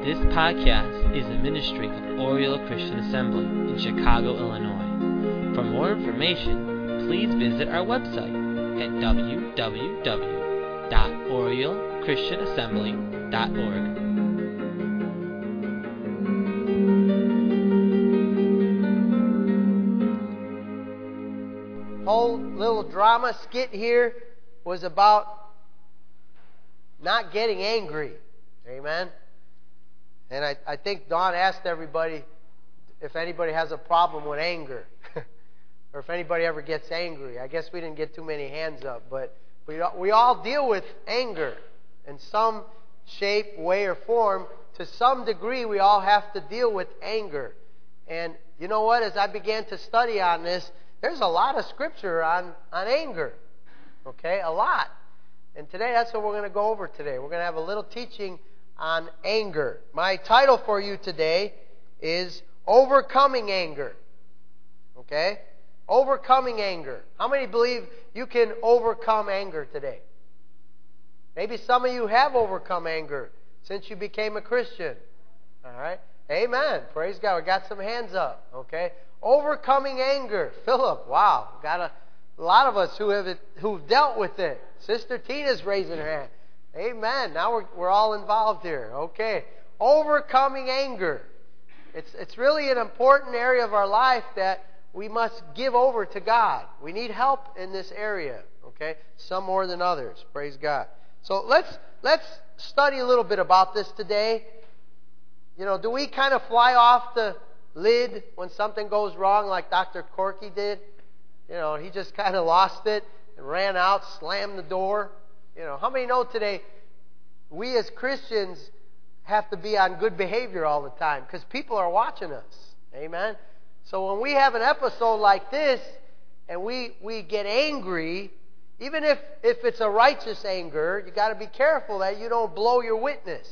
This podcast is a ministry of Oriole Christian Assembly in Chicago, Illinois. For more information, please visit our website at www.oriochristianassembly.org. Whole little drama skit here was about not getting angry. Amen. And I think Don asked everybody if anybody has a problem with anger or if anybody ever gets angry. I guess we didn't get too many hands up, but we all deal with anger in some shape, way, or form. To some degree, we all have to deal with anger. And you know what? As I began to study on this, there's a lot of scripture on anger. Okay? A lot. And today, that's what we're going to go over today. We're going to have a little teaching on anger. My title for you today is Overcoming Anger. Okay? Overcoming anger. How many believe you can overcome anger today? Maybe some of you have overcome anger since you became a Christian. All right? Amen. Praise God. We got some hands up. Okay? Overcoming anger. Philip, wow. Got a lot of us who've dealt with it. Sister Tina's raising her hand. Amen. Now we're all involved here. Okay. Overcoming anger. It's really an important area of our life that we must give over to God. We need help in this area. Okay. Some more than others. Praise God. So let's study a little bit about this today. You know, do we kind of fly off the lid when something goes wrong like Dr. Corky did? You know, he just kind of lost it and ran out, slammed the door. You know, how many know today we as Christians have to be on good behavior all the time because people are watching us. Amen? So when we have an episode like this and we get angry, even if it's a righteous anger, you got to be careful that you don't blow your witness.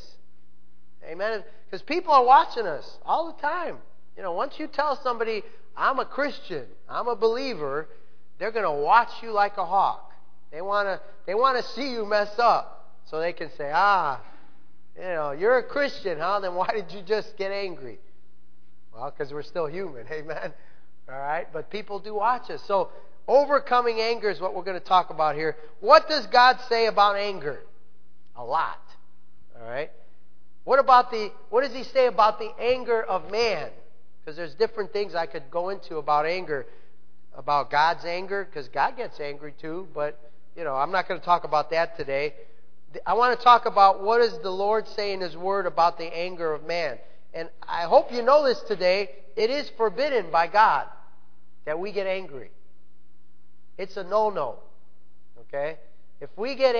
Amen? Because people are watching us all the time. You know, once you tell somebody, I'm a Christian, I'm a believer, they're going to watch you like a hawk. They want to see you mess up so they can say, you know, you're a Christian, huh? Then why did you just get angry? Well, because we're still human, amen? All right? But people do watch us. So overcoming anger is what we're going to talk about here. What does God say about anger? A lot. All right? What does He say about the anger of man? Because there's different things I could go into about anger, about God's anger, because God gets angry too, but you know, I'm not going to talk about that today. I want to talk about what does the Lord say in His Word about the anger of man. And I hope you know this today. It is forbidden by God that we get angry. It's a no-no. Okay? If we get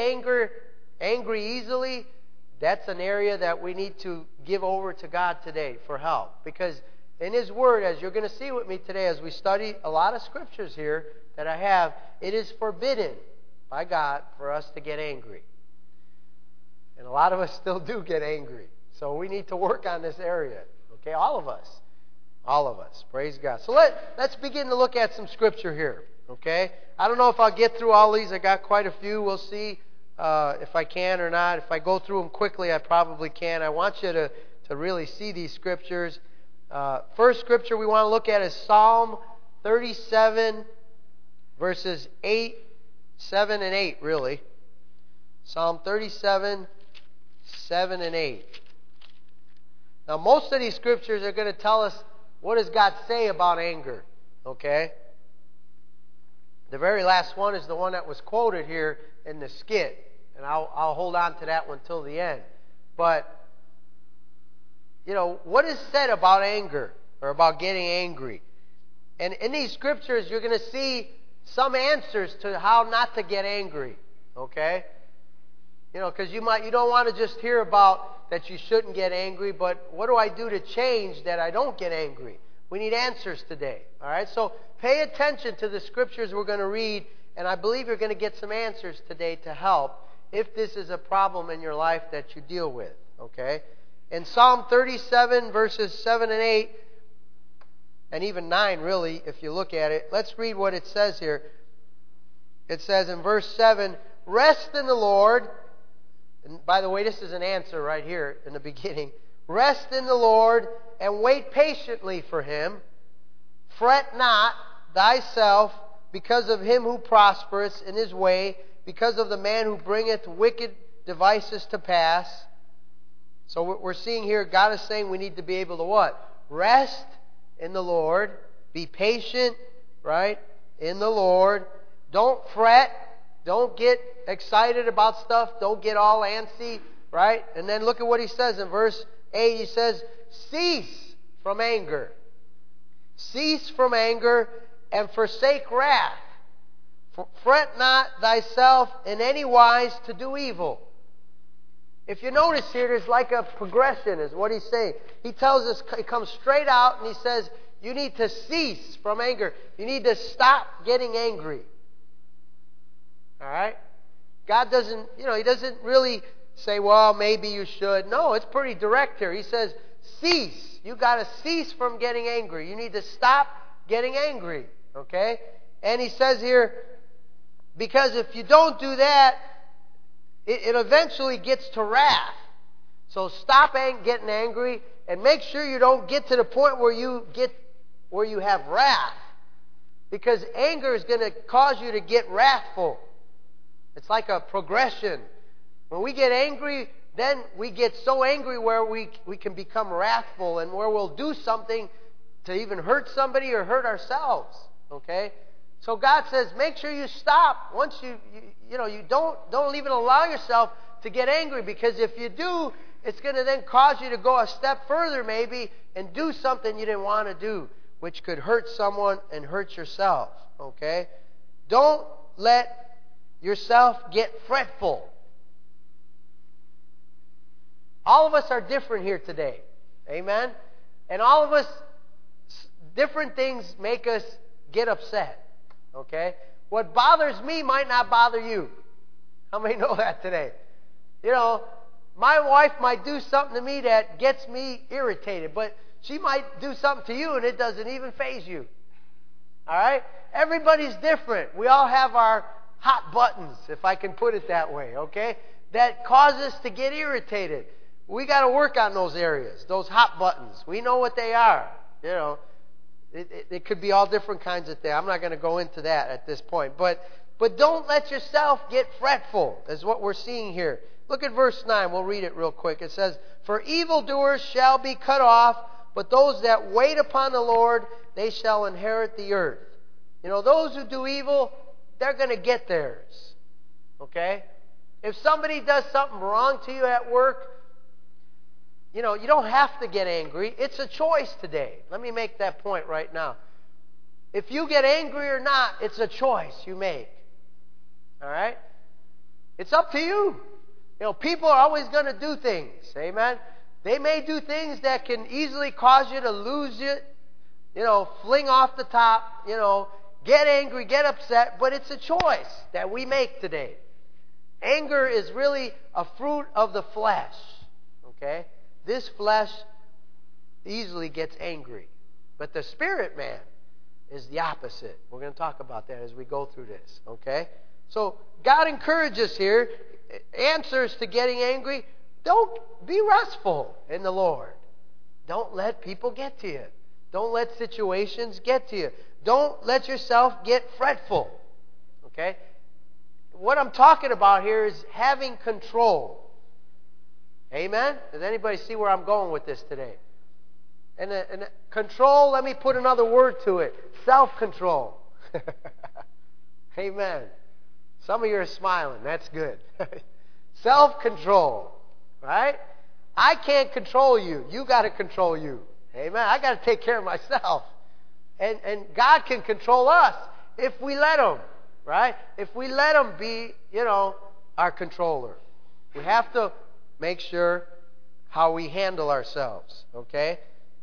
angry easily, that's an area that we need to give over to God today for help. Because in His Word, as you're going to see with me today, as we study a lot of scriptures here that I have, it is forbidden by God for us to get angry. And a lot of us still do get angry. So we need to work on this area. Okay, all of us. All of us. Praise God. So let's begin to look at some scripture here. Okay? I don't know if I'll get through all these. I got quite a few. We'll see if I can or not. If I go through them quickly, I probably can. I want you to really see these scriptures. First scripture we want to look at is Psalm 37, verses 7 and 8, really. Psalm 37, 7 and 8. Now, most of these scriptures are going to tell us what does God say about anger. Okay? The very last one is the one that was quoted here in the skit. And I'll hold on to that one till the end. But, you know, what is said about anger or about getting angry? And in these scriptures, you're going to see some answers to how not to get angry. Okay? You know, because you don't want to just hear about that you shouldn't get angry, but what do I do to change that I don't get angry? We need answers today. All right? So pay attention to the scriptures we're going to read, and I believe you're going to get some answers today to help if this is a problem in your life that you deal with. Okay? In Psalm 37, verses 7 and 8, and even 9, really, if you look at it, let's read what it says here. It says in verse 7, Rest in the Lord. And by the way, this is an answer right here in the beginning. Rest in the Lord and wait patiently for Him. Fret not thyself because of him who prospereth in his way, because of the man who bringeth wicked devices to pass. So we're seeing here, God is saying we need to be able to what? Rest in the Lord. Be patient, right? In the Lord. Don't fret. Don't get excited about stuff. Don't get all antsy, right? And then look at what he says in verse 8. He says, cease from anger. Cease from anger and forsake wrath. Fret not thyself in any wise to do evil. If you notice here, there's like a progression, is what he's saying. He tells us, he comes straight out and he says, you need to cease from anger. You need to stop getting angry. All right? God doesn't, he doesn't really say, well, maybe you should. No, it's pretty direct here. He says, cease. You got to cease from getting angry. You need to stop getting angry. Okay? And he says here, because if you don't do that, it eventually gets to wrath. So stop getting angry and make sure you don't get to the point where you have wrath. Because anger is going to cause you to get wrathful. It's like a progression. When we get angry, then we get so angry where we can become wrathful and where we'll do something to even hurt somebody or hurt ourselves. Okay? So God says, make sure you stop. Once you don't even allow yourself to get angry, because if you do, it's going to then cause you to go a step further maybe and do something you didn't want to do, which could hurt someone and hurt yourself. Okay? Don't let yourself get fretful. All of us are different here today. Amen? And all of us, different things make us get upset. Okay? What bothers me might not bother you. How many know that today? My wife might do something to me that gets me irritated, but she might do something to you and it doesn't even faze you. All right? Everybody's different. We all have our hot buttons, if I can put it that way, okay? That cause us to get irritated. We got to work on those areas, those hot buttons. We know what they are. It could be all different kinds of things. I'm not going to go into that at this point. But don't let yourself get fretful, is what we're seeing here. Look at verse 9. We'll read it real quick. It says, for evildoers shall be cut off, but those that wait upon the Lord, they shall inherit the earth. Those who do evil, they're going to get theirs. Okay? If somebody does something wrong to you at work, you don't have to get angry. It's a choice today. Let me make that point right now. If you get angry or not, it's a choice you make. All right? It's up to you. People are always going to do things. Amen? They may do things that can easily cause you to lose it, fling off the top, get angry, get upset, but it's a choice that we make today. Anger is really a fruit of the flesh. Okay? This flesh easily gets angry. But the spirit man is the opposite. We're going to talk about that as we go through this. Okay? So God encourages here, answers to getting angry. Don't be restful in the Lord. Don't let people get to you. Don't let situations get to you. Don't let yourself get fretful. Okay? What I'm talking about here is having control. Amen? Does anybody see where I'm going with this today? And control, let me put another word to it. Self-control. Amen. Some of you are smiling. That's good. Self-control. Right? I can't control you. You got to control you. Amen? I got to take care of myself. And God can control us if we let Him. Right? If we let Him be, our controller. We have to make sure how we handle ourselves, okay?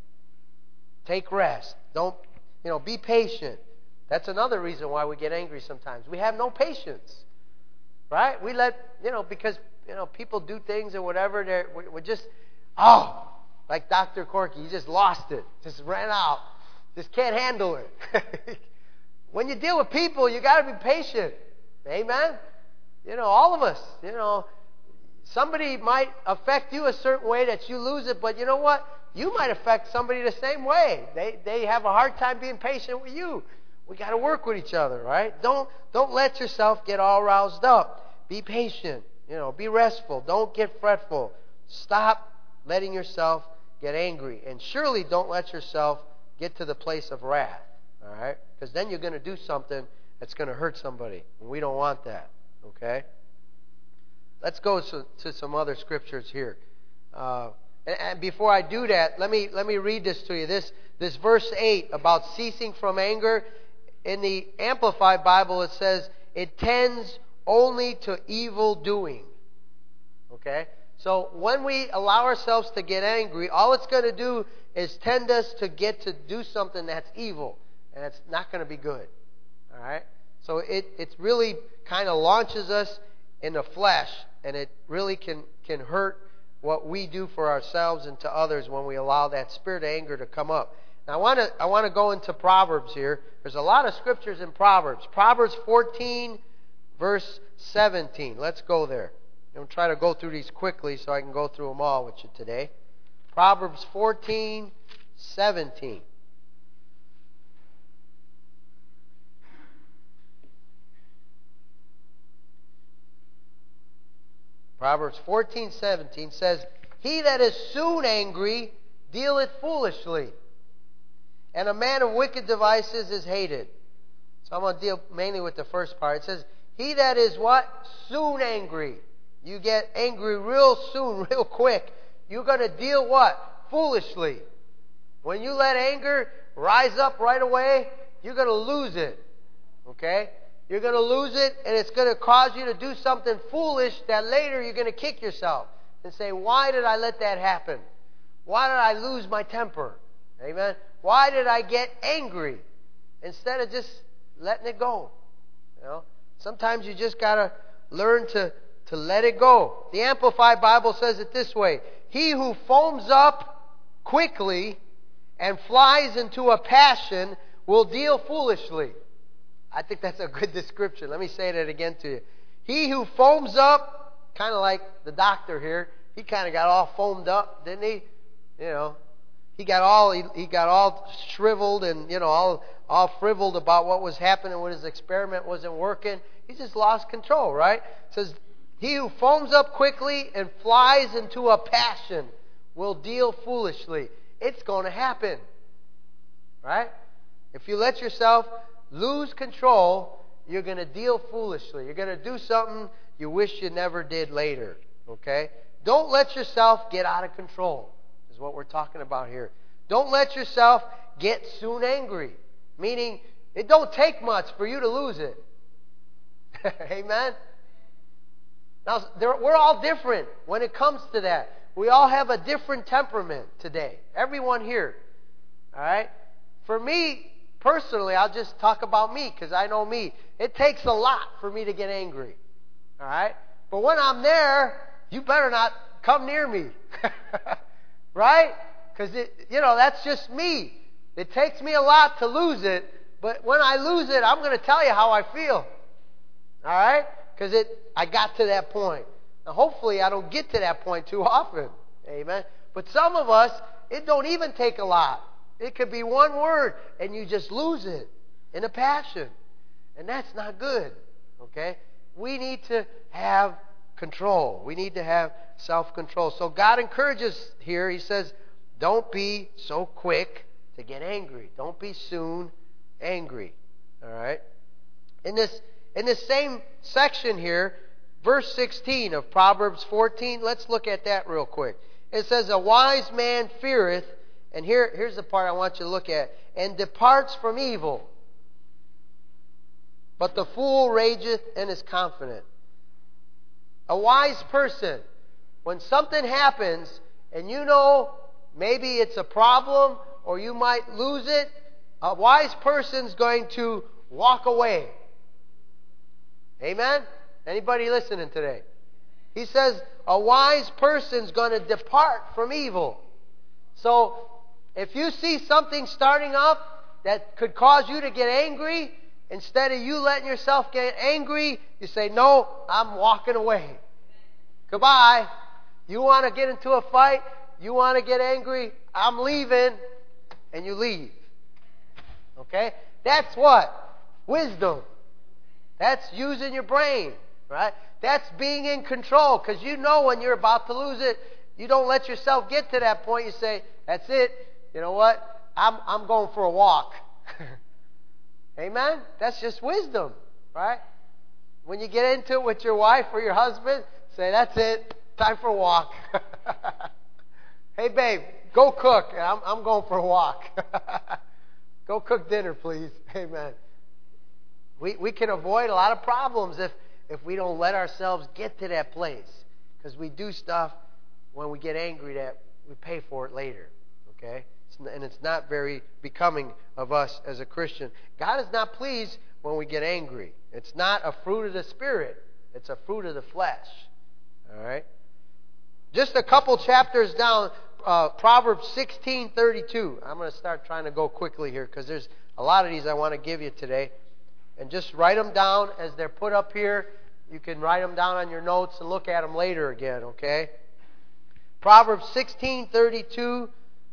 Take rest. Don't, be patient. That's another reason why we get angry sometimes. We have no patience, right? We let, because, people do things or whatever, we're just, like Dr. Corky, you just lost it. Just ran out. Just can't handle it. When you deal with people, you got to be patient. Amen? All of us, Somebody might affect you a certain way that you lose it, but you know what? You might affect somebody the same way. They have a hard time being patient with you. We got to work with each other, right? Don't let yourself get all roused up. Be patient. Be restful. Don't get fretful. Stop letting yourself get angry. And surely don't let yourself get to the place of wrath, all right? Because then you're going to do something that's going to hurt somebody. And we don't want that, okay? Let's go to some other scriptures here. And before I do that, let me read this to you. This verse 8 about ceasing from anger, in the Amplified Bible it says, it tends only to evil doing. Okay? So when we allow ourselves to get angry, all it's going to do is tend us to get to do something that's evil. And it's not going to be good. All right? So it really kind of launches us in the flesh, and it really can hurt what we do for ourselves and to others when we allow that spirit of anger to come up. Now I want to go into Proverbs here. There's a lot of scriptures in Proverbs. Proverbs 14, verse 17. Let's go there. I'm going to try to go through these quickly so I can go through them all with you today. Proverbs 14, 17. Proverbs 14:17 says, he that is soon angry dealeth foolishly, and a man of wicked devices is hated. So I'm going to deal mainly with the first part. It says, he that is what? Soon angry. You get angry real soon, real quick. You're going to deal what? Foolishly. When you let anger rise up right away, you're going to lose it. Okay? You're going to lose it, and it's going to cause you to do something foolish that later you're going to kick yourself and say, why did I let that happen? Why did I lose my temper? Amen? Why did I get angry? Instead of just letting it go. Sometimes you just got to learn to let it go. The Amplified Bible says it this way. He who foams up quickly and flies into a passion will deal foolishly. I think that's a good description. Let me say that again to you. He who foams up, kind of like the doctor here, he kind of got all foamed up, didn't he? He got all shriveled and all frivoled about what was happening when his experiment wasn't working. He just lost control, right? It says, he who foams up quickly and flies into a passion will deal foolishly. It's going to happen, right? If you let yourself lose control, you're going to deal foolishly. You're going to do something you wish you never did later. Okay? Don't let yourself get out of control, is what we're talking about here. Don't let yourself get soon angry. Meaning, it don't take much for you to lose it. Amen? Now, we're all different when it comes to that. We all have a different temperament today. Everyone here. All right? For me, personally, I'll just talk about me because I know me. It takes a lot for me to get angry. All right? But when I'm there, you better not come near me. Right? Because, that's just me. It takes me a lot to lose it. But when I lose it, I'm going to tell you how I feel. All right? Because I got to that point. Now, hopefully, I don't get to that point too often. Amen? But some of us, it don't even take a lot. It could be one word, and you just lose it in a passion. And that's not good. Okay? We need to have control. We need to have self-control. So God encourages here, He says, don't be so quick to get angry. Don't be soon angry. All right? In this same section here, verse 16 of Proverbs 14, let's look at that real quick. It says, a wise man feareth, and here's the part I want you to look at, and departs from evil. But the fool rageth and is confident. A wise person, when something happens, and maybe it's a problem, or you might lose it, a wise person's going to walk away. Amen? Anybody listening today? He says a wise person's going to depart from evil. So, if you see something starting up that could cause you to get angry, instead of you letting yourself get angry, you say, no, I'm walking away. Goodbye. You want to get into a fight? You want to get angry? I'm leaving. And you leave. Okay? That's what? Wisdom. That's using your brain. Right? That's being in control. Because you know when you're about to lose it, you don't let yourself get to that point. You say, that's it. You know what? I'm going for a walk. Amen? That's just wisdom. Right? When you get into it with your wife or your husband, say, that's it. Time for a walk. Hey, babe, go cook. I'm going for a walk. Go cook dinner, please. Amen. We can avoid a lot of problems if we don't let ourselves get to that place. Because we do stuff when we get angry that we pay for it later. Okay? And it's not very becoming of us as a Christian. God is not pleased when we get angry. It's not a fruit of the Spirit. It's a fruit of the flesh. All right? Just a couple chapters down, Proverbs 16:32. I'm going to start trying to go quickly here because there's a lot of these I want to give you today. And just write them down as they're put up here. You can write them down on your notes and look at them later again, okay? Proverbs 16:32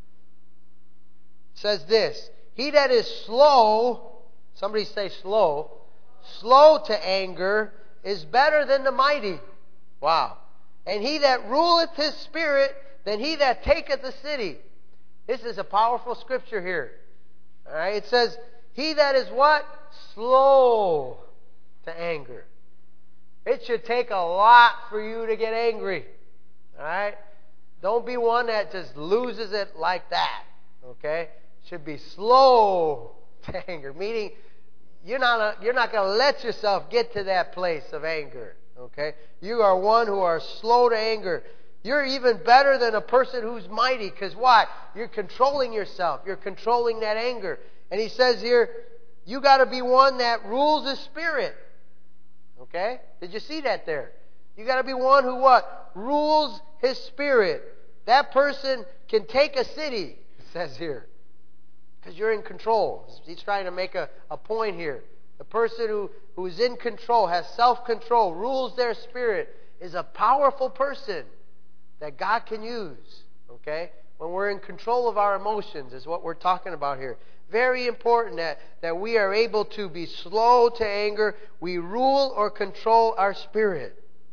says this: He that is slow, somebody say slow to anger is better than the mighty. Wow. And he that ruleth his spirit than he that taketh the city. This is a powerful scripture here. All right, it says, he that is what? Slow to anger. It should take a lot for you to get angry. All right? Don't be one that just loses it like that. Okay? Should be slow to anger. Meaning, you're not going to let yourself get to that place of anger. Okay? You are one who are slow to anger. You're even better than a person who's mighty. Because what? You're controlling yourself. You're controlling that anger. And he says here, you got to be one that rules his spirit. Okay? Did you see that there? You got to be one who what? Rules his spirit. That person can take a city, it says here. Because you're in control. He's trying to make a point here. The person who is in control, has self-control, rules their spirit, is a powerful person that God can use. Okay? When we're in control of our emotions is what we're talking about here. Very important that we are able to be slow to anger. We rule or control our spirit.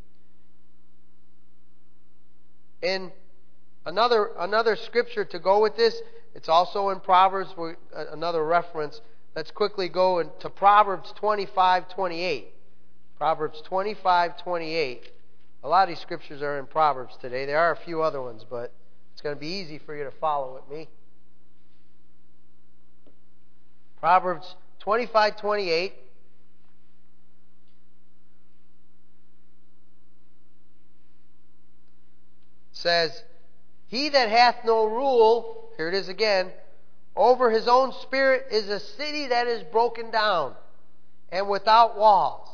In another scripture to go with this, it's also in Proverbs, another reference. Let's quickly go to Proverbs 25:28. Proverbs 25:28. A lot of these scriptures are in Proverbs today. There are a few other ones, but it's going to be easy for you to follow with me. Proverbs 25:28 says, He that hath no rule, here it is again, over his own spirit is a city that is broken down and without walls.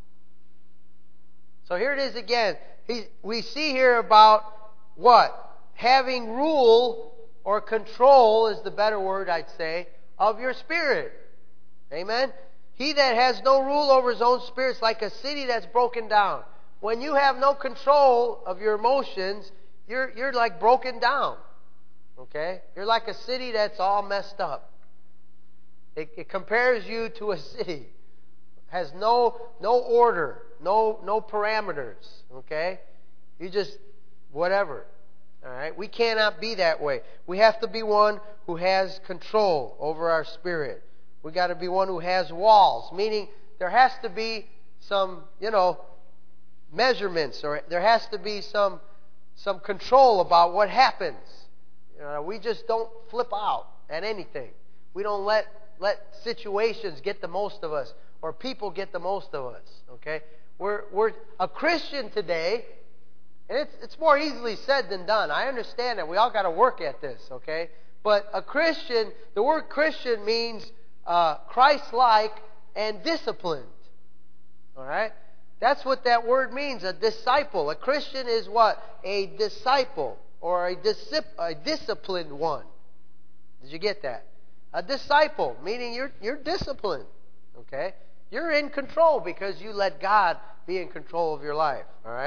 So here it is again. We see here about what? Having rule or control is the better word, I'd say, of your spirit. Amen? He that has no rule over his own spirit is like a city that's broken down. When you have no control of your emotions, you're like broken down. Okay? You're like a city that's all messed up. It compares you to a city. Has no order, no parameters. Okay? You just whatever. All right? We cannot be that way. We have to be one who has control over our spirit. We got to be one who has walls, meaning there has to be some, measurements, or there has to be some control about what happens. We just don't flip out at anything. We don't let situations get the most of us, or people get the most of us. Okay? We're a Christian today, and it's more easily said than done. I understand that we all got to work at this. Okay? But a Christian, the word Christian means Christ-like and disciplined. All right? That's what that word means, a disciple. A Christian is what? A disciple, or a disciplined one. Did you get that? A disciple, meaning you're disciplined. Okay? You're in control because you let God be in control of your life. All right?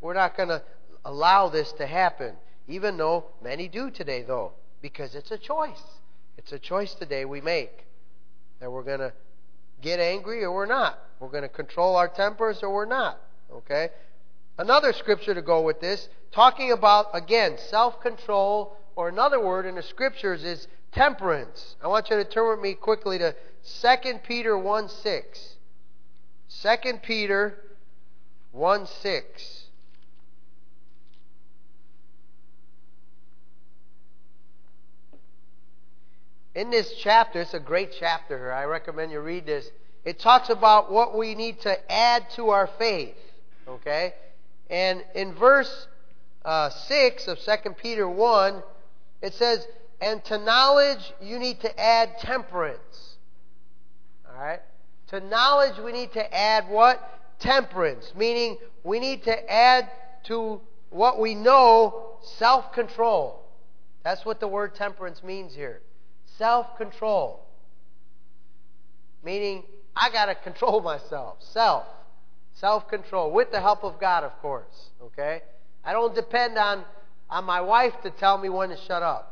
to allow this to happen, even though many do today, though, because it's a choice. It's a choice today we make, that we're going to get angry or we're not. We're going to control our tempers or we're not. Okay? Another scripture to go with this, talking about, again, self-control, or another word in the scriptures is temperance. I want you to turn with me quickly to 2 Peter 1:6. 2 Peter 1:6. In this chapter, it's a great chapter here. I recommend you read this. It talks about what we need to add to our faith. Okay? And in verse 6 of 2 Peter 1, it says, and to knowledge you need to add temperance. Alright? To knowledge we need to add what? Temperance. Meaning we need to add to what we know self-control. That's what the word temperance means here. Self-control. Meaning I got to control myself. Self-control. With the help of God, of course. Okay? I don't depend on my wife to tell me when to shut up.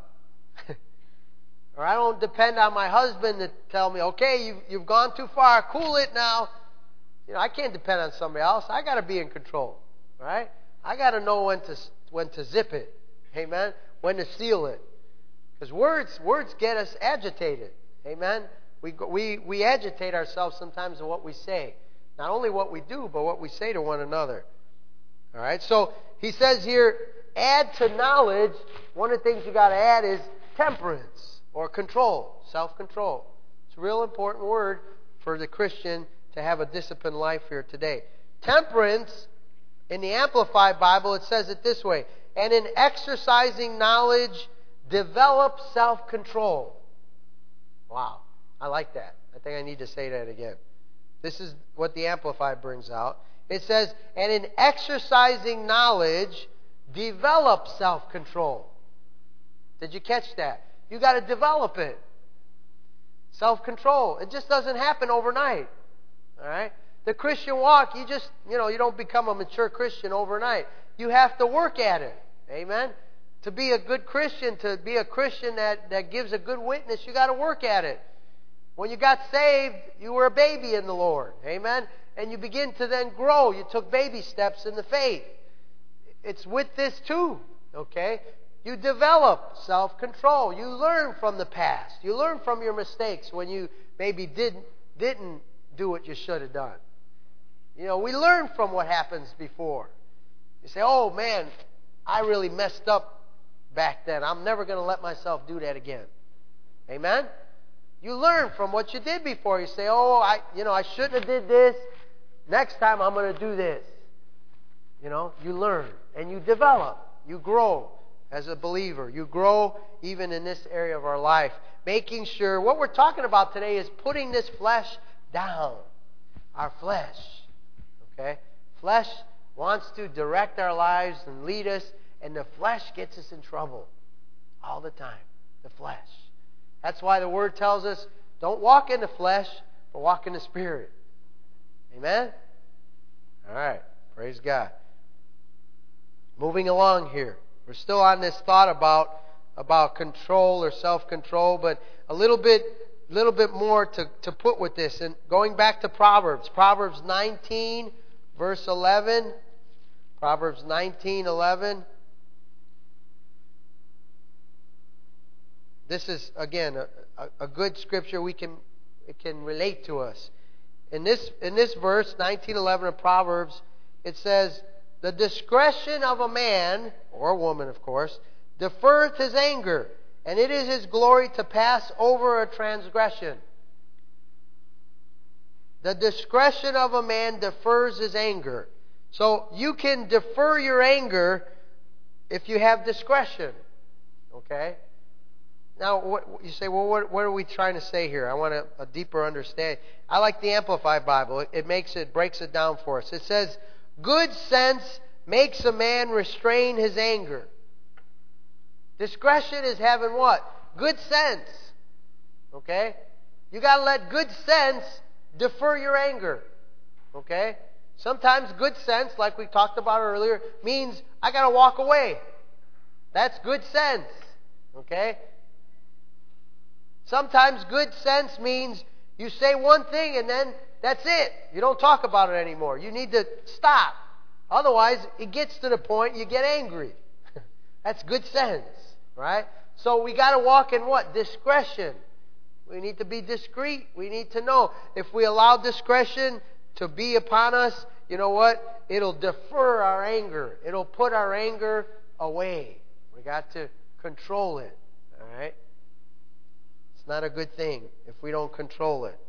Or I don't depend on my husband to tell me, okay, you've gone too far, cool it now. I can't depend on somebody else. I got to be in control. Right? I got to know when to zip it. Amen? When to seal it. Because words get us agitated. Amen? We agitate ourselves sometimes in what we say. Not only what we do, but what we say to one another. All right? So he says here, add to knowledge. One of the things you got to add is temperance or control, self-control. It's a real important word for the Christian to have a disciplined life here today. Temperance, in the Amplified Bible, it says it this way, and in exercising knowledge, develop self-control. Wow, I like that. I think I need to say that again. This is what the Amplified brings out. It says, and in exercising knowledge, develop self-control. Did you catch that? You got to develop it. Self-control. It just doesn't happen overnight. All right? The Christian walk, you don't become a mature Christian overnight. You have to work at it. Amen? To be a good Christian, to be a Christian that gives a good witness, you got to work at it. When you got saved, you were a baby in the Lord. Amen? And you begin to then grow. You took baby steps in the faith. It's with this too. Okay? You develop self-control. You learn from the past. You learn from your mistakes when you maybe didn't do what you should have done. We learn from what happens before. You say, oh man, I really messed up back then. I'm never going to let myself do that again. Amen? You learn from what you did before. You say, oh, I shouldn't have did this. Next time I'm going to do this. You learn and you develop. You grow as a believer. You grow even in this area of our life. Making sure, what we're talking about today is putting this flesh down. Our flesh. Okay? Flesh wants to direct our lives and lead us, and the flesh gets us in trouble all the time. The flesh. That's why the Word tells us, don't walk in the flesh, but walk in the Spirit. Amen? All right. Praise God. Moving along here. We're still on this thought about control or self-control, but a little bit more to put with this. And going back to Proverbs 19, verse 11. Proverbs 19:11. This is, again, a good scripture it can relate to us. In this verse, 19:11 of Proverbs, it says, the discretion of a man, or a woman, of course, deferreth his anger, and it is his glory to pass over a transgression. The discretion of a man defers his anger. So you can defer your anger if you have discretion. Okay? Now, you say, well, what are we trying to say here? I want a deeper understanding. I like the Amplified Bible. It breaks it down for us. It says, good sense makes a man restrain his anger. Discretion is having what? Good sense. Okay? You got to let good sense defer your anger. Okay? Sometimes good sense, like we talked about earlier, means I got to walk away. That's good sense. Okay? Sometimes good sense means you say one thing and then that's it. You don't talk about it anymore. You need to stop. Otherwise, it gets to the point you get angry. That's good sense, right? So we got to walk in what? Discretion. We need to be discreet. We need to know if we allow discretion to be upon us, you know what? It'll defer our anger. It'll put our anger away. We got to control it, all right? It's not a good thing if we don't control it.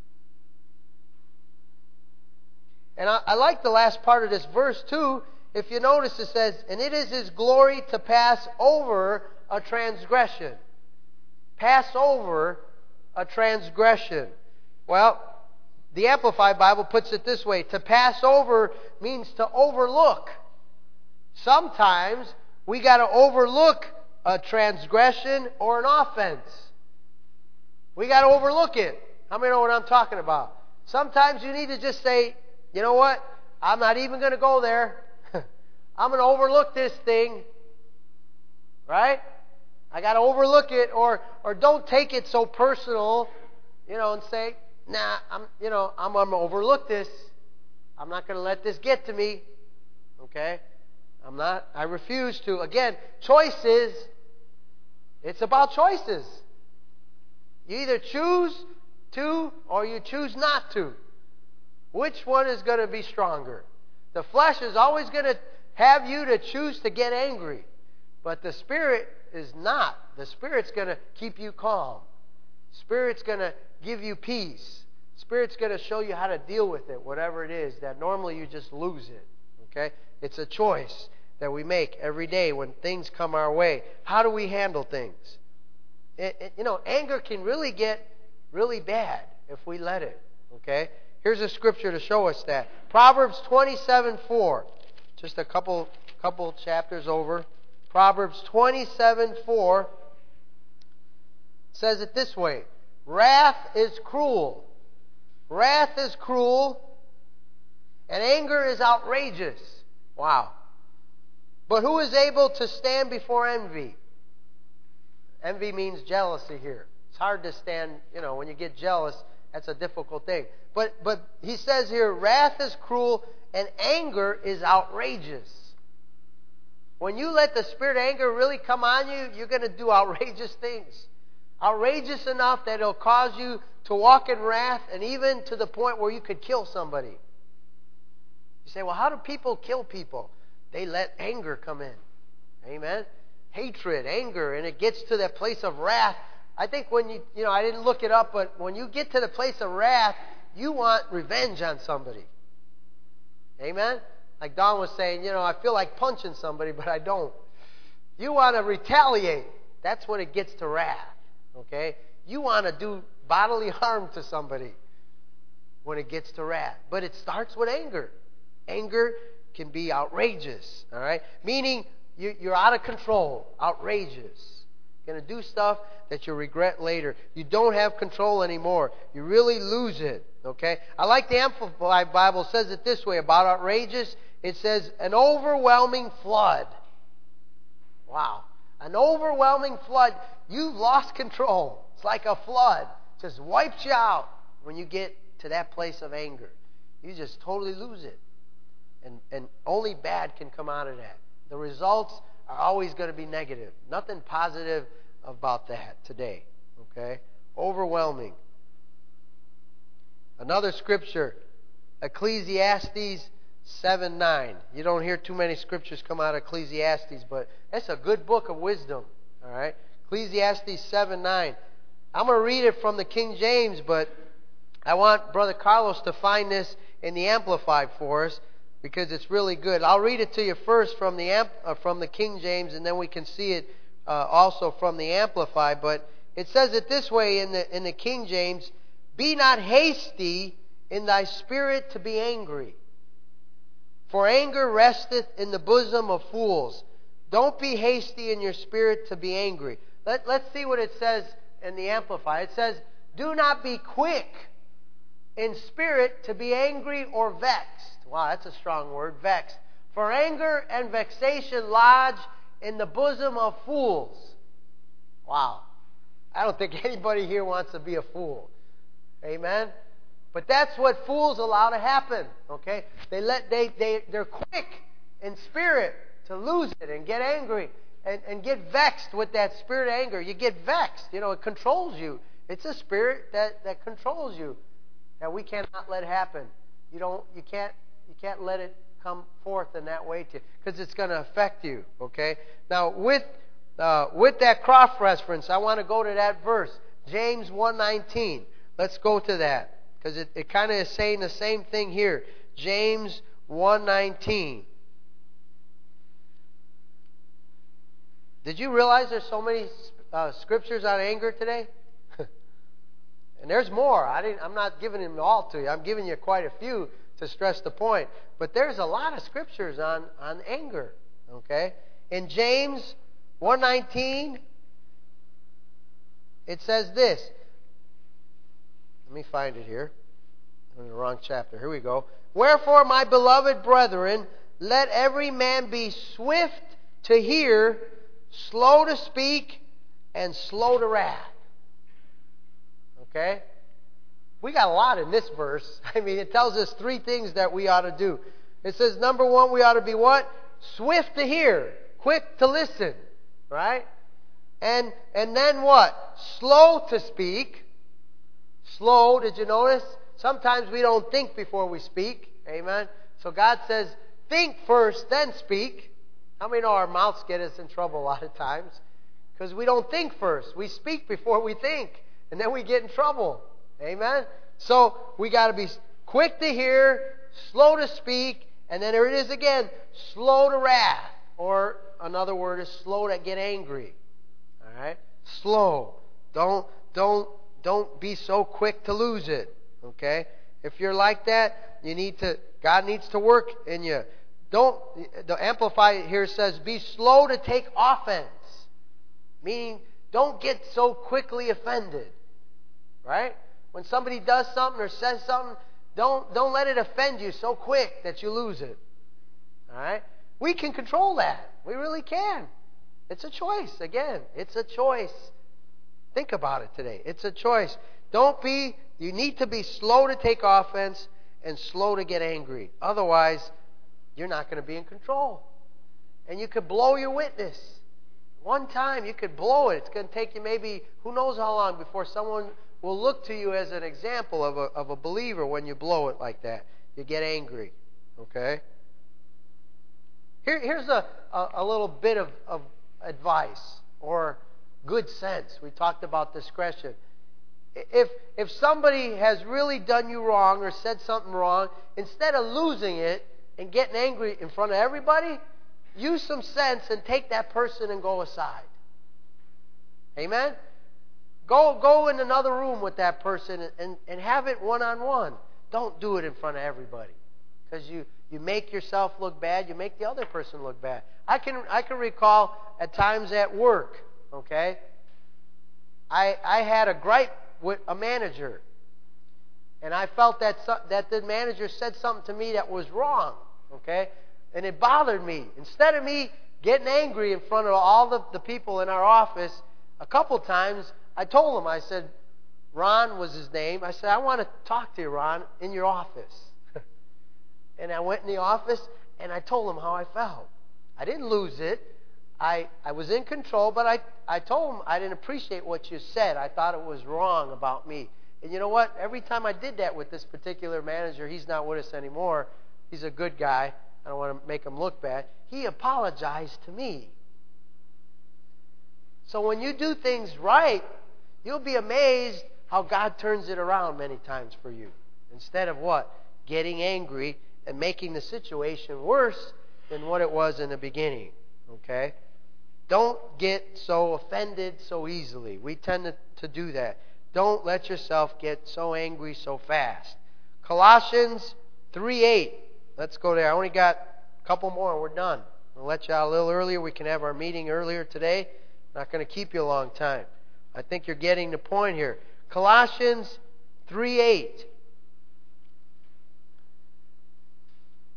And I like the last part of this verse too. If you notice, it says, and it is His glory to pass over a transgression. Pass over a transgression. Well, the Amplified Bible puts it this way. To pass over means to overlook. Sometimes we got to overlook a transgression or an offense. We got to overlook it. How many know what I'm talking about? Sometimes you need to just say, you know what? I'm not even going to go there. I'm going to overlook this thing. Right? I got to overlook it, or don't take it so personal, and say, nah, I'm going to overlook this. I'm not going to let this get to me. Okay? I refuse to. Again, choices. It's about choices. You either choose to or you choose not to. Which one is going to be stronger? The flesh is always going to have you to choose to get angry. But the Spirit is not. The Spirit's going to keep you calm. Spirit's going to give you peace. Spirit's going to show you how to deal with it, whatever it is, that normally you just lose it. Okay? It's a choice that we make every day when things come our way. How do we handle things? Anger can really get really bad if we let it. Okay? Here's a scripture to show us that. Proverbs 27:4. Just a couple chapters over. Proverbs 27:4 says it this way. Wrath is cruel. Wrath is cruel, and anger is outrageous. Wow. But who is able to stand before envy? Envy means jealousy here. It's hard to stand, when you get jealous, that's a difficult thing. But he says here, wrath is cruel and anger is outrageous. When you let the spirit of anger really come on you, you're going to do outrageous things. Outrageous enough that it'll cause you to walk in wrath, and even to the point where you could kill somebody. You say, well, how do people kill people? They let anger come in. Amen? Hatred, anger, and it gets to that place of wrath. I think when I didn't look it up, but when you get to the place of wrath, you want revenge on somebody. Amen? Like Don was saying, I feel like punching somebody, but I don't. You want to retaliate. That's when it gets to wrath. Okay? You want to do bodily harm to somebody when it gets to wrath. But it starts with anger. Anger can be outrageous. All right? Meaning you're out of control. Outrageous. You're going to do stuff that you regret later. You don't have control anymore. You really lose it. Okay? I like the Amplified Bible says it this way about outrageous. It says an overwhelming flood. Wow. An overwhelming flood. You've lost control. It's like a flood. It just wipes you out when you get to that place of anger. You just totally lose it. And only bad can come out of that. The results are always going to be negative. Nothing positive about that today. Okay? Overwhelming. Another scripture, Ecclesiastes 7:9. You don't hear too many scriptures come out of Ecclesiastes, but that's a good book of wisdom. All right? Ecclesiastes 7:9. I'm going to read it from the King James, but I want Brother Carlos to find this in the Amplified for us because it's really good. I'll read it to you first from the King James, and then we can see it also from the Amplified. But it says it this way in the King James: "Be not hasty in thy spirit to be angry, for anger resteth in the bosom of fools." Don't be hasty in your spirit to be angry. Let's see what it says in the Amplified. It says, "Do not be quick in spirit to be angry or vexed. Wow, that's a strong word, vexed. For anger and vexation lodge in the bosom of fools. Wow. I don't think anybody here wants to be a fool. Amen? But that's what fools allow to happen. Okay? They're quick in spirit to lose it and get angry and get vexed with that spirit of anger. You get vexed. It controls you. It's a spirit that controls you that we cannot let happen. You can't let it come forth in that way because it's going to affect you. Okay? Now with that cross-reference, I want to go to that verse, James 1:19. Let's go to that because it kind of is saying the same thing here. James 1:19. Did you realize there's so many scriptures on anger today? And there's more. I'm not giving them all to you. I'm giving you quite a few to stress the point. But there's a lot of scriptures on anger. Okay? In James 1:19, it says this. Let me find it here. I'm in the wrong chapter. Here we go. Wherefore, my beloved brethren, let every man be swift to hear, slow to speak, and slow to wrath. Okay? We got a lot in this verse. It tells us three things that we ought to do. It says, number one, we ought to be what? Swift to hear, quick to listen. Right? And then what? Slow to speak. Slow, did you notice? Sometimes we don't think before we speak. Amen? So God says, think first, then speak. How many know our mouths get us in trouble a lot of times? Because we don't think first. We speak before we think. And then we get in trouble. Amen? So we got to be quick to hear, slow to speak, and then there it is again, slow to wrath. Or another word is slow to get angry. All right? Slow. Don't be so quick to lose it. Okay? If you're like that, God needs to work in you. The Amplified here says, be slow to take offense. Meaning, don't get so quickly offended. Right? When somebody does something or says something, don't let it offend you so quick that you lose it. All right? We can control that. We really can. It's a choice. Again, it's a choice. Think about it today. It's a choice. You need to be slow to take offense and slow to get angry. Otherwise, you're not going to be in control. And you could blow your witness. One time, you could blow it. It's going to take you maybe who knows how long before someone will look to you as an example of a believer when you blow it like that. You get angry. Okay? Here's a little bit of advice or good sense. We talked about discretion. If somebody has really done you wrong or said something wrong, instead of losing it and getting angry in front of everybody, use some sense and take that person and go aside. Amen? Go in another room with that person and have it one-on-one. Don't do it in front of everybody. Because you make yourself look bad, you make the other person look bad. I can recall at times at work, okay? I had a gripe with a manager. And I felt that the manager said something to me that was wrong, okay? And it bothered me. Instead of me getting angry in front of all the people in our office, a couple times I told him, I said, Ron was his name. I said, I want to talk to you, Ron, in your office. And I went in the office and I told him how I felt. I didn't lose it. I was in control, but I told him I didn't appreciate what you said. I thought it was wrong about me. And you know what? Every time I did that with this particular manager, he's not with us anymore. He's a good guy. I don't want to make him look bad. He apologized to me. So when you do things right, you'll be amazed how God turns it around many times for you. Instead of what? Getting angry and making the situation worse than what it was in the beginning. Okay? Don't get so offended so easily. We tend to do that. Don't let yourself get so angry so fast. Colossians 3:8. Let's go there. I only got a couple more and we're done. I'll let you out a little earlier. We can have our meeting earlier today. Not going to keep you a long time. I think you're getting the point here. Colossians 3:8.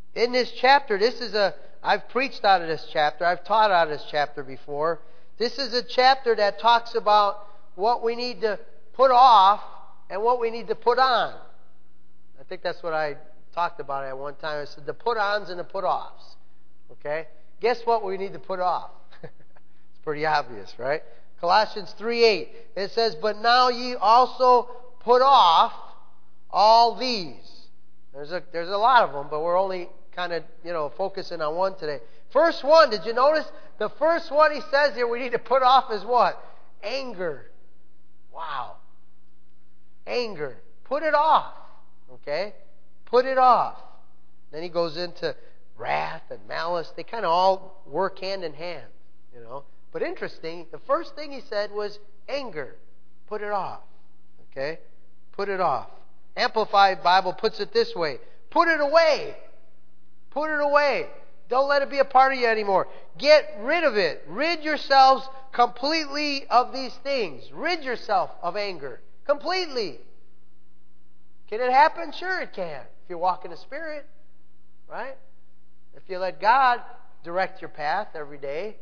in this chapter, I've preached out of this chapter. I've taught out of this chapter before. This is a chapter that talks about what we need to put off and what we need to put on. I think that's what I talked about at one time. I said the put-ons and the put-offs. Okay? Guess what we need to put off? It's pretty obvious, right? Colossians 3:8. It says, "But now ye also put off all these." There's a lot of them, but we're only kind of, focusing on one today. First one, did you notice? The first one he says here we need to put off is what? Anger. Wow. Anger. Put it off. Okay? Put it off. Then he goes into wrath and malice. They kind of all work hand in hand, But interesting, the first thing he said was anger. Put it off. Okay? Put it off. Amplified Bible puts it this way. Put it away. Put it away. Don't let it be a part of you anymore. Get rid of it. Rid yourselves completely of these things. Rid yourself of anger. Completely. Can it happen? Sure it can. If you walk in the Spirit. Right? If you let God direct your path every day,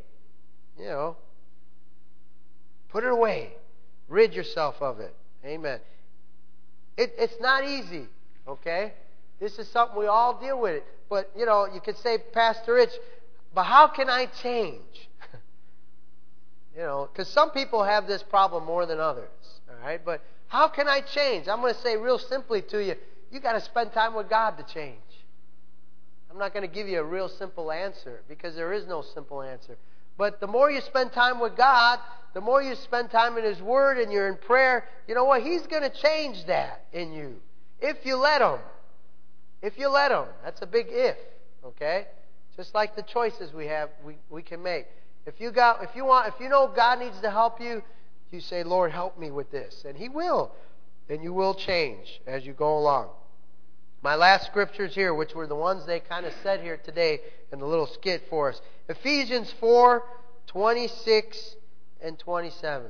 put it away. Rid yourself of it. Amen. It's not easy, okay? This is something we all deal with. But, you could say, Pastor Rich, but how can I change? Because some people have this problem more than others, all right? But how can I change? I'm going to say real simply to you, you got to spend time with God to change. I'm not going to give you a real simple answer because there is no simple answer. But the more you spend time with God, the more you spend time in His Word and you're in prayer, you know what? He's going to change that in you. If you let Him. If you let Him. That's a big if. Okay? Just like the choices we can make. If you know God needs to help you, you say, Lord, help me with this. And He will. And you will change as you go along. My last scriptures here, which were the ones they kind of said here today in the little skit for us. Ephesians 4:26 and 27.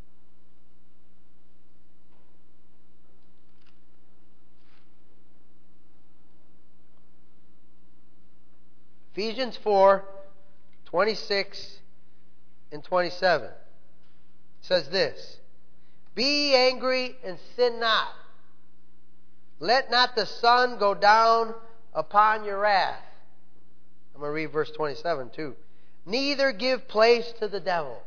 Ephesians 4:26 and 27. It says this. Be ye angry and sin not. Let not the sun go down upon your wrath. I'm going to read verse 27 too. Neither give place to the devil.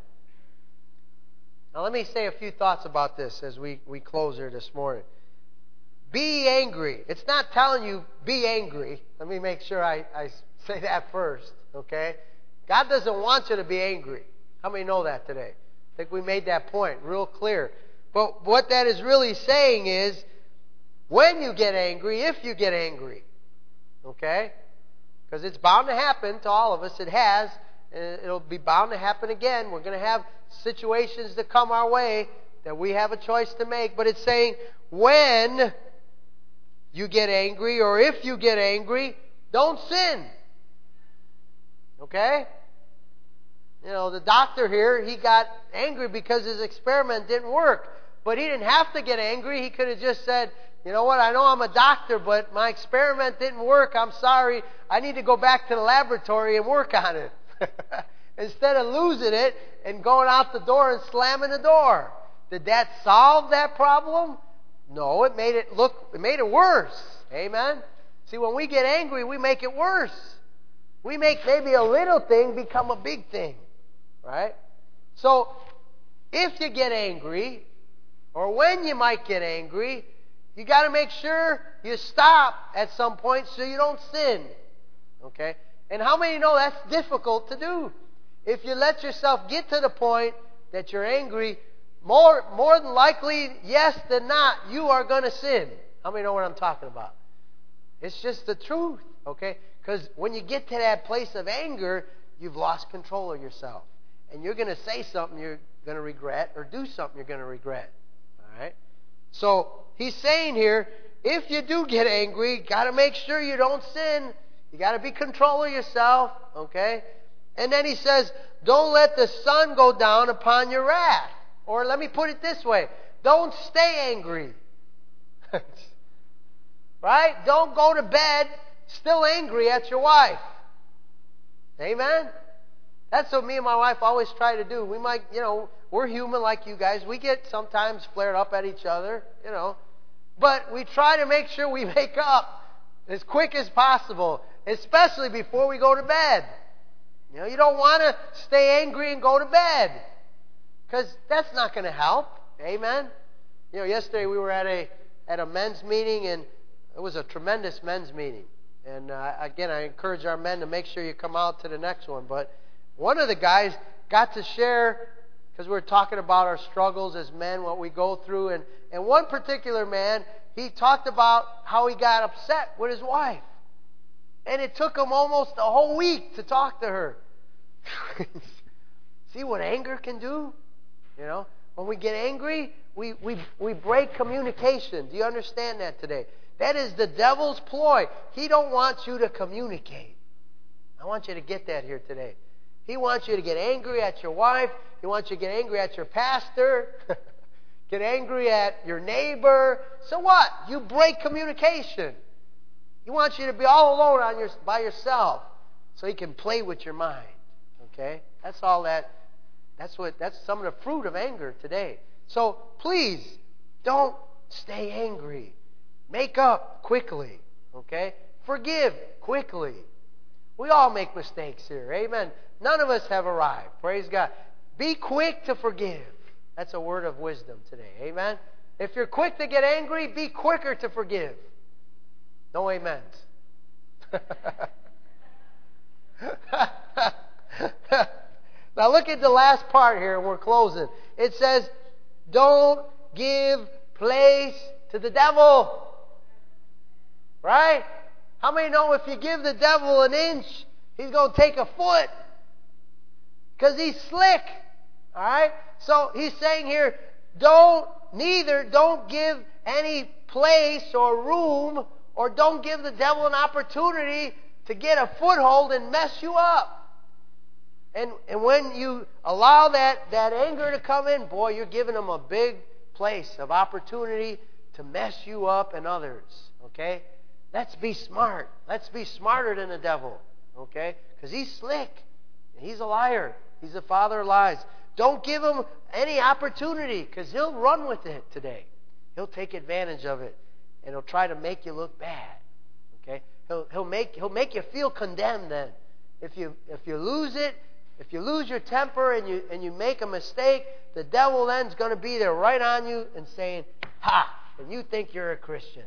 Now let me say a few thoughts about this as we close here this morning. Be angry. It's not telling you be angry. Let me make sure I say that first. Okay? God doesn't want you to be angry. How many know that today? I think we made that point real clear. But what that is really saying is, when you get angry, if you get angry, okay? Because it's bound to happen to all of us. It has. And it'll be bound to happen again. We're going to have situations that come our way that we have a choice to make. But it's saying, when you get angry, or if you get angry, don't sin. Okay? The doctor here, he got angry because his experiment didn't work. But he didn't have to get angry. He could have just said, you know what, I know I'm a doctor, but my experiment didn't work. I'm sorry. I need to go back to the laboratory and work on it. Instead of losing it and going out the door and slamming the door. Did that solve that problem? No, it made it worse. Amen? See, when we get angry, we make it worse. We make maybe a little thing become a big thing. Right? So, if you get angry, or when you might get angry, you got to make sure you stop at some point so you don't sin. Okay? And how many know that's difficult to do? If you let yourself get to the point that you're angry, more than likely, yes than not, you are going to sin. How many know what I'm talking about? It's just the truth. Okay? Because when you get to that place of anger, you've lost control of yourself. And you're going to say something you're going to regret, or do something you're going to regret. All right? So, he's saying here, if you do get angry, got to make sure you don't sin. You got to be control of yourself, okay? And then he says, don't let the sun go down upon your wrath. Or let me put it this way, don't stay angry. Right? Don't go to bed still angry at your wife. Amen? That's what me and my wife always try to do. We might, we're human like you guys. We get sometimes flared up at each other, But we try to make sure we make up as quick as possible, especially before we go to bed. You don't want to stay angry and go to bed, because that's not going to help. Amen? Yesterday we were at a men's meeting, and it was a tremendous men's meeting. And again, I encourage our men to make sure you come out to the next one. But one of the guys got to share, because we were talking about our struggles as men, what we go through. And one particular man, he talked about how he got upset with his wife. And it took him almost a whole week to talk to her. See what anger can do? When we get angry, we break communication. Do you understand that today? That is the devil's ploy. He don't want you to communicate. I want you to get that here today. He wants you to get angry at your wife. He wants you to get angry at your pastor. Get angry at your neighbor. So what? You break communication. He wants you to be all alone by yourself, so he can play with your mind. Okay? That's all that. That's some of the fruit of anger today. So please don't stay angry. Make up quickly. Okay? Forgive quickly. We all make mistakes here. Amen. None of us have arrived. Praise God. Be quick to forgive. That's a word of wisdom today. Amen. If you're quick to get angry, be quicker to forgive. No amens. Now look at the last part here, and we're closing. It says, don't give place to the devil. Right? How many know if you give the devil an inch, he's going to take a foot? Because he's slick. All right? So he's saying here, don't give any place or room, or don't give the devil an opportunity to get a foothold and mess you up. And when you allow that anger to come in, boy, you're giving him a big place of opportunity to mess you up and others. Okay? Let's be smart. Let's be smarter than the devil. Okay? Because he's slick. He's a liar. He's the father of lies. Don't give him any opportunity, because he'll run with it today. He'll take advantage of it, and he'll try to make you look bad. Okay? He'll make you feel condemned then. If you lose it, if you lose your temper and you make a mistake, the devil then's going to be there right on you and saying, "Ha! And you think you're a Christian.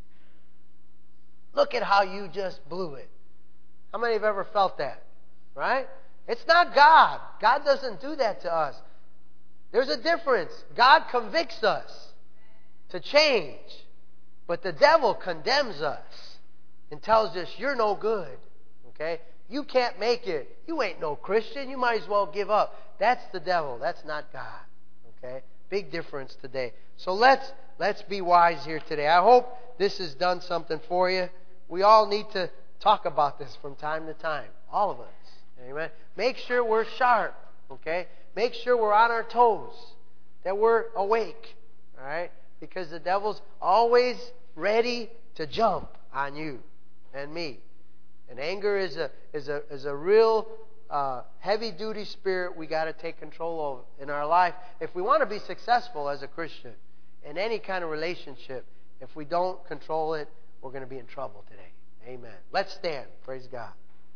Look at how you just blew it." How many have ever felt that? Right? It's not God. God doesn't do that to us. There's a difference. God convicts us to change, but the devil condemns us and tells us, "You're no good." Okay? You can't make it. You ain't no Christian. You might as well give up. That's the devil. That's not God. Okay? Big difference today. So let's be wise here today. I hope this has done something for you. We all need to talk about this from time to time. All of us. Amen. Make sure we're sharp. Okay? Make sure we're on our toes. That we're awake. All right? Because the devil's always ready to jump on you and me. And anger is a real heavy-duty spirit we got to take control of in our life. If we want to be successful as a Christian in any kind of relationship, if we don't control it, we're going to be in trouble today. Amen. Let's stand. Praise God.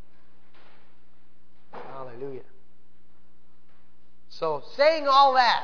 Hallelujah. So, saying all that,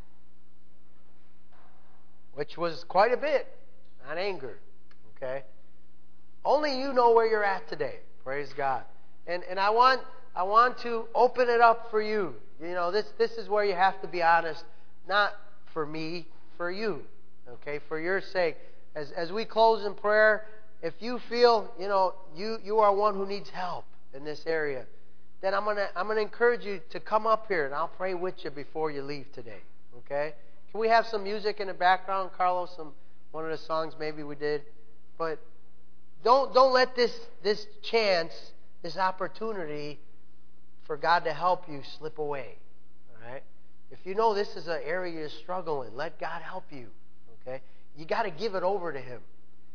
which was quite a bit on anger, okay? Only you know where you're at today. Praise God. And I want to open it up for you. This is where you have to be honest, not for me, for you. Okay, for your sake. As we close in prayer, if you feel, you are one who needs help in this area, then I'm gonna encourage you to come up here and I'll pray with you before you leave today. Okay? Can we have some music in the background, Carlos? One of the songs maybe we did. But don't let this chance, this opportunity for God to help you slip away. All right? If you know this is an area you're struggling, let God help you. Okay? You got to give it over to Him.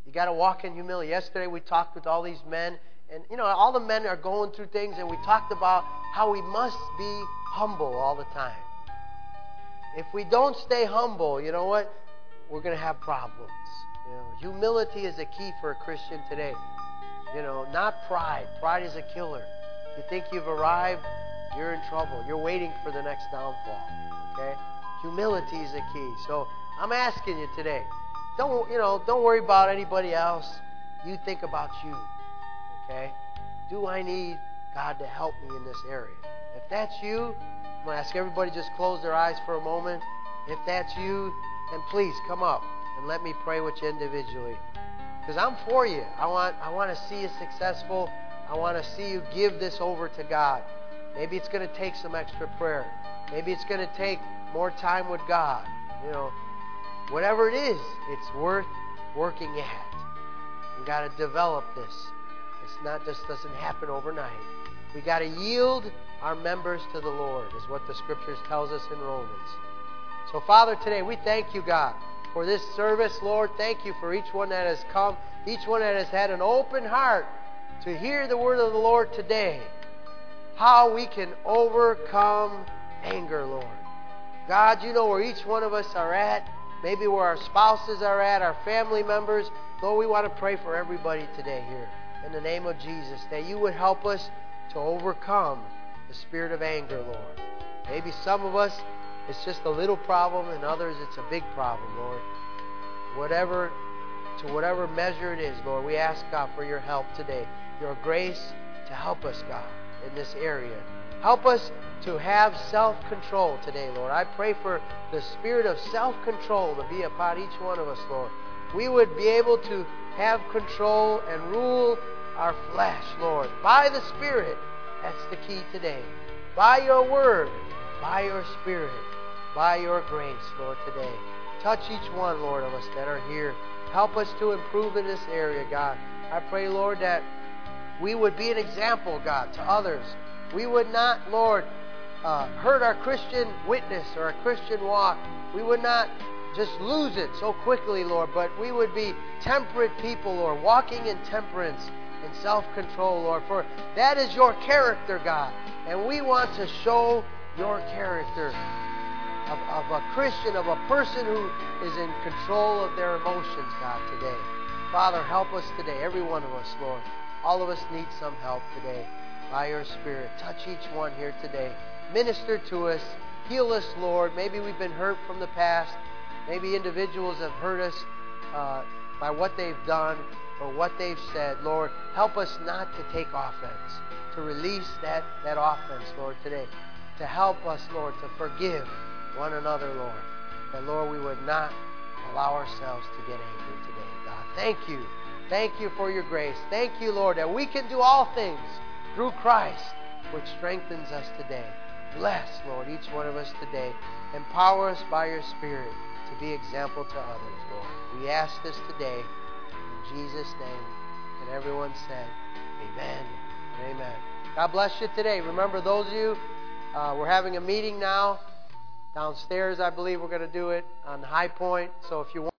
You got to walk in humility. Yesterday we talked with all these men, and all the men are going through things, and we talked about how we must be humble all the time. If we don't stay humble, you know what? We're going to have problems. Humility is a key for a Christian today. Not pride. Pride is a killer. If you think you've arrived, you're in trouble. You're waiting for the next downfall. Okay? Humility is a key. So I'm asking you today, don't worry about anybody else. You think about you. Okay? Do I need God to help me in this area? If that's you, I'm going to ask everybody just close their eyes for a moment. If that's you, then please come up and let me pray with you individually. Because I'm for you. I want to see you successful. I want to see you give this over to God. Maybe it's going to take some extra prayer. Maybe it's going to take more time with God. Whatever it is, it's worth working at. We got to develop this. It's not just doesn't happen overnight. We got to yield our members to the Lord, is what the Scriptures tells us in Romans. So, Father, today we thank you, God, for this service, Lord. Thank you for each one that has come, each one that has had an open heart to hear the word of the Lord today. How we can overcome anger, Lord. God, you know where each one of us are at. Maybe where our spouses are at, our family members. Lord, we want to pray for everybody today here. In the name of Jesus, that you would help us to overcome the spirit of anger, Lord. Maybe some of us, it's just a little problem, and others, it's a big problem, Lord. To whatever measure it is, Lord, we ask, God, for your help today. Your grace to help us, God, in this area. Help us to have self-control today, Lord. I pray for the spirit of self-control to be upon each one of us, Lord. We would be able to have control and rule our flesh, Lord, by the Spirit. That's the key today. By your word, by your Spirit, by your grace, Lord, today. Touch each one, Lord, of us that are here. Help us to improve in this area, God. I pray, Lord, that we would be an example, God, to others. We would not, Lord, hurt our Christian witness or our Christian walk. We would not just lose it so quickly, Lord, but we would be temperate people, Lord, walking in temperance and self-control, Lord, for that is your character, God, and we want to show your character of a Christian, of a person who is in control of their emotions, God, today. Father, help us today, every one of us, Lord. All of us need some help today by your Spirit. Touch each one here today. Minister to us. Heal us, Lord. Maybe we've been hurt from the past. Maybe individuals have hurt us by what they've done or what they've said. Lord, help us not to take offense, to release that offense, Lord, today. To help us, Lord, to forgive one another, Lord. That, Lord, we would not allow ourselves to get angry today, God. Thank you. Thank you for your grace. Thank you, Lord, that we can do all things through Christ, which strengthens us today. Bless, Lord, each one of us today. Empower us by your Spirit to be example to others, Lord. We ask this today in Jesus' name. And everyone said, amen and amen. God bless you today. Remember, those of you, we're having a meeting now downstairs. I believe we're going to do it on High Point. So if you want